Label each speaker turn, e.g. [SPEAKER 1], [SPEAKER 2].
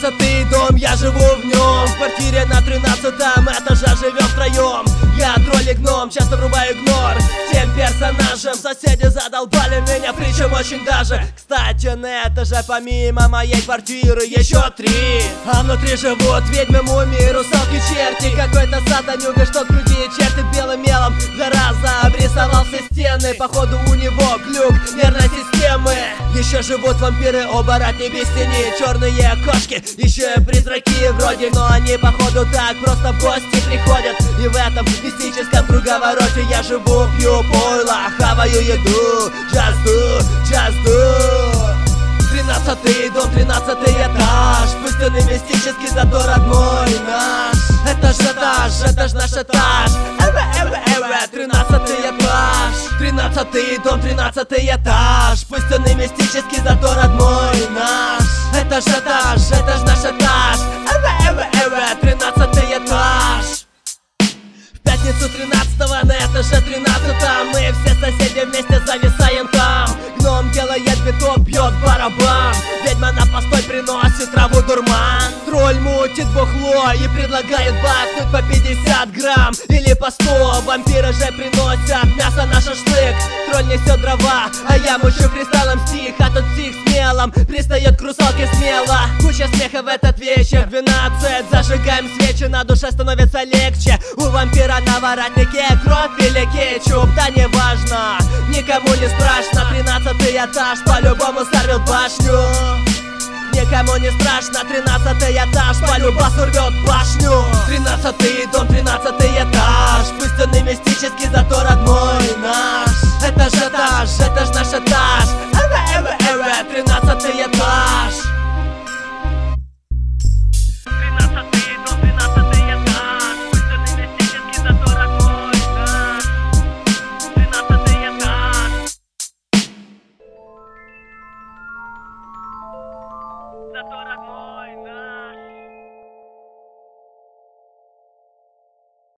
[SPEAKER 1] 13-й дом, я живу в нем. В квартире на 13-м этаже живем втроем. Я тролль и гном, часто врубаю игнор тем персонажем. Соседи задолбали меня, причем очень даже. Кстати, на этаже помимо моей квартиры еще 3. А внутри живут ведьмы, мумии, русалки, черти. Какой-то сатанюга, что груди чертит белым мелом. Зараза, обрисовал все стены. Походу у него глюк нервной системы. Еще живут вампиры, оборотни без тени, черные кошки, еще и призраки вроде. Но они походу так просто в гости приходят. И в этом мистическом круговороте я живу, пью пойло, хаваю еду. Just do 13-й дом, 13-й этаж. Пустынный мистический, зато родной наш. Это ж наш этаж. 13-й этаж. 13-й дом, 13-й этаж. Пустынный мистический, зато родной наш. Это ж наш этаж. 13-й этаж. В пятницу 13-го на этаже 13-м мы все соседи вместе зависаем там. Гном делает биток, бьет барабан. Ведьма на постой приносит траву дурман. Тролль мутит бухло и предлагает бахнуть по 50 грамм или по 100. Вампиры же приносят мясо на шашлык. Тролль несет дрова, а я мучу фристайлом стих. А тот псих смелом пристает к русалке смело. Куча смеха в этот вечер. 12, зажигаем свечи, на душе становится легче. У вампира на воротнике кровь или кетчуп, да не важно, никому не страшно. 13-й этаж по-любому сорвет башню. Никому не страшно, 13-й этаж по-любому рвет башню. 13-й дом, 13-й этаж. Пустынный мистический, зато родной наш. Это ж наш этаж. 13-й этаж. 13-й дом, 13-й этаж. Пустынный мистический, зато родной наш. 13-й этаж. Зато родной наш.